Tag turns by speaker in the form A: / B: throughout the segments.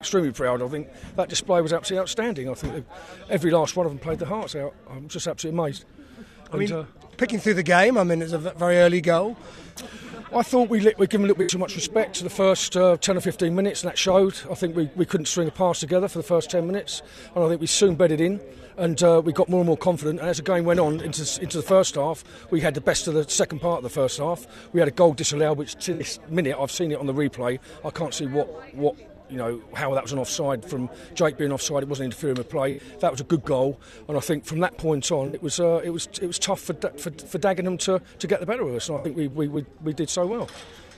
A: extremely proud. I think that display was absolutely outstanding. I think every last one of them played their hearts out. I'm just absolutely amazed.
B: Picking through the game, it's a very early goal.
A: I thought we given a little bit too much respect to the first 10 or 15 minutes, and that showed. I think we couldn't string a pass together for the first 10 minutes, and I think we soon bedded in, and we got more and more confident. And as the game went on into the first half, we had the best of the second part of the first half. We had a goal disallowed, which to this minute, I've seen it on the replay, I can't see how that was an offside from Jake being offside. It wasn't interfering with play. That was a good goal, and I think from that point on, it was tough for Dagenham to get the better of us, and I think we did so well.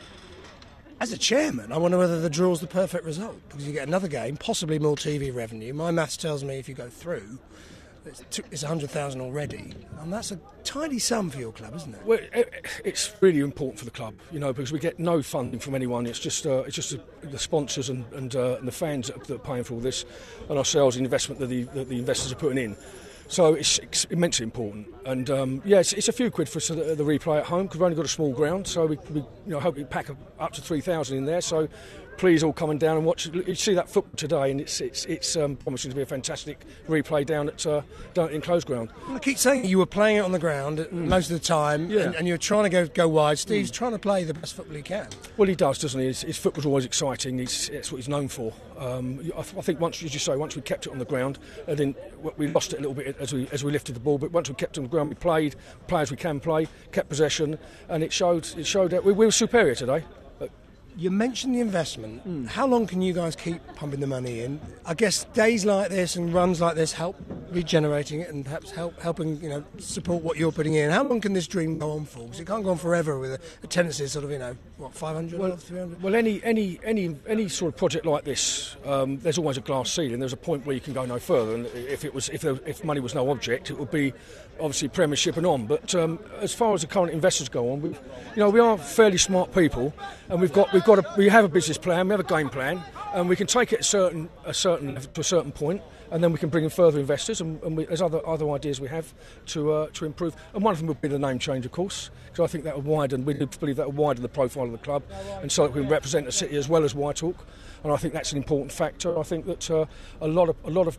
B: As a chairman, I wonder whether the draw's the perfect result, because you get another game, possibly more TV revenue. My maths tells me if you go through, it's 100,000 already, and that's a tiny sum for your club, isn't it?
A: Well, it's really important for the club, because we get no funding from anyone. It's just the sponsors and the fans that are paying for all this, and ourselves, the investment that the investors are putting in. So it's immensely important, and it's a few quid for the replay at home because we've only got a small ground. So we hope we pack up to 3,000 in there. So please all coming down and watch. You see that football today, and it's promising to be a fantastic replay down at enclosed ground.
B: Well, I keep saying you were playing it on the ground most of the time, and you're trying to go wide. Steve's trying to play the best football he can.
A: Well, he does, doesn't he? His football's always exciting. It's what he's known for. I think once we kept it on the ground, and then we lost it a little bit as we lifted the ball. But once we kept it on the ground, we played as we can play, kept possession, and it showed that we were superior today.
B: You mentioned the investment. How long can you guys keep pumping the money in? I guess days like this and runs like this help regenerating it and perhaps helping support what you're putting in. How long can this dream go on for? Because it can't go on forever with a tendency sort of 500 or 300.
A: Well, any sort of project like this, there's always a glass ceiling. There's a point where you can go no further, and if money was no object, it would be obviously Premiership and on. But as far as the current investors go on, we are fairly smart people, and we have a business plan, we have a game plan, and we can take it to a certain point, and then we can bring in further investors, and there's other ideas we have to improve. And one of them would be the name change, of course, because I think that would widen. We believe that would widen the profile of the club, and so that we can represent the city as well as White Hawk. And I think that's an important factor. I think that a lot of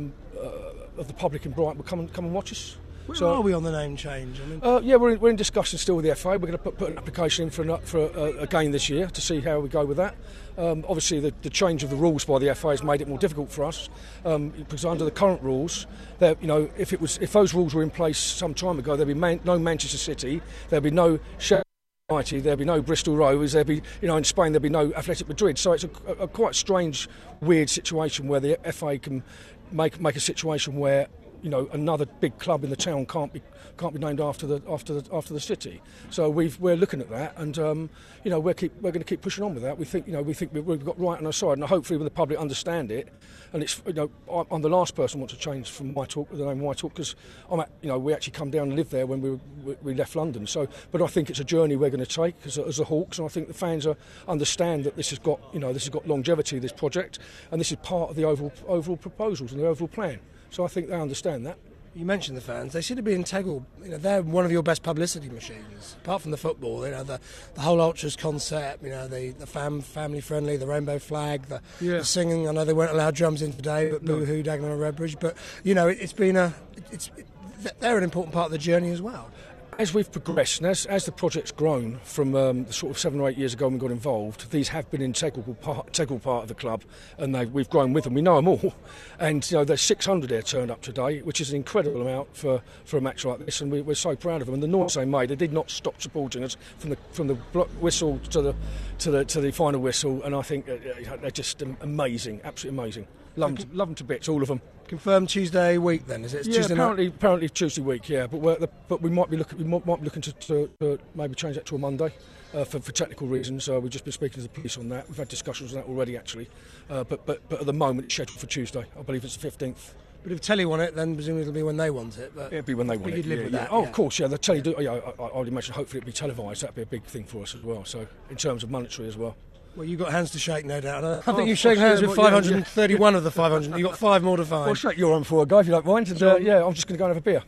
A: the public in Brighton will come and watch us.
B: Where are we on the name change?
A: We're in discussion still with the FA. We're going to put an application in for a game this year to see how we go with that. Obviously, the change of the rules by the FA has made it more difficult for us because under the current rules, if those rules were in place some time ago, there'd be no Manchester City, there'd be no Sheffield United, there'd be no Bristol Rovers, there'd be in Spain there'd be no Athletic Madrid. So it's a quite strange, weird situation where the FA can make a situation where another big club in the town can't be named after the city. So we're looking at that, and we're going to keep pushing on with that. We think we've got right on our side, and hopefully when the public understand it. And it's I'm the last person who wants to change from White Hawk, the name White Hawk, because we actually come down and live there when we left London. So, but I think it's a journey we're going to take as the Hawks, and I think the fans understand that this has got longevity, this project, and this is part of the overall proposals and the overall plan. So I think they understand that.
B: You mentioned the fans; they seem to be integral. They're one of your best publicity machines. Apart from the football, the whole ultras concept. The family friendly, the rainbow flag, the singing. I know they weren't allowed drums in today, but boo-hoo, Dagenham and Redbridge. But they're an important part of the journey as well.
A: As we've progressed and as the project's grown from the sort of 7 or 8 years ago when we got involved, these have been an integral part of the club, and we've grown with them. We know them all, and there's 600 there turned up today, which is an incredible amount for a match like this, and we're so proud of them. And the noise they made, they did not stop supporting us from the whistle to the final whistle, and I think they're just amazing, absolutely amazing. Love them to bits, all of them.
B: Confirmed Tuesday week then, is it? It's Tuesday night?
A: Apparently Tuesday week, yeah. But we might be looking to maybe change that to a Monday for technical reasons. We've just been speaking to the police on that. We've had discussions on that already, actually. But at the moment it's scheduled for Tuesday. I believe it's the 15th.
B: But if Telly want it, then presumably it'll be when they want it. But
A: it'll be when they want it.
B: You'd live with that.
A: Oh, of course, yeah. The Telly do. I would imagine hopefully it'll be televised. That'd be a big thing for us as well. So in terms of monetary as well.
B: Well, you've got hands to shake, no doubt. I think you've shaken hands with 531 of the 500. You've got 5 more to find.
A: I'll shake your arm for a guy if you don't mind. And, I'm just going to go and have a beer.